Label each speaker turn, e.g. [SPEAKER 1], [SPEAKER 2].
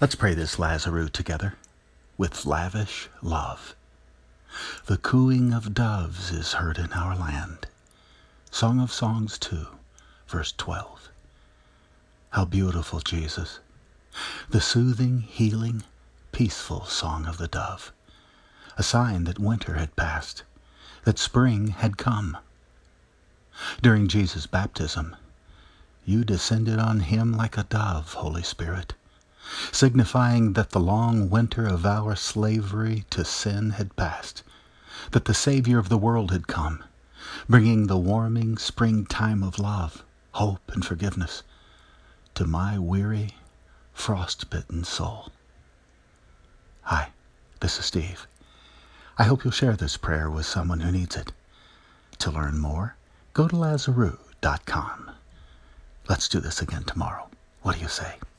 [SPEAKER 1] Let's pray this Lazarus together with lavish love. The cooing of doves is heard in our land. Song of Songs 2, verse 12. How beautiful, Jesus, the soothing, healing, peaceful song of the dove, a sign that winter had passed, that spring had come. During Jesus' baptism, you descended on him like a dove, Holy Spirit, signifying that the long winter of our slavery to sin had passed, that the Savior of the world had come, bringing the warming springtime of love, hope, and forgiveness to my weary, frost-bitten soul. Hi, this is Steve. I hope you'll share this prayer with someone who needs it. To learn more, go to Lazarus.com. Let's do this again tomorrow. What do you say?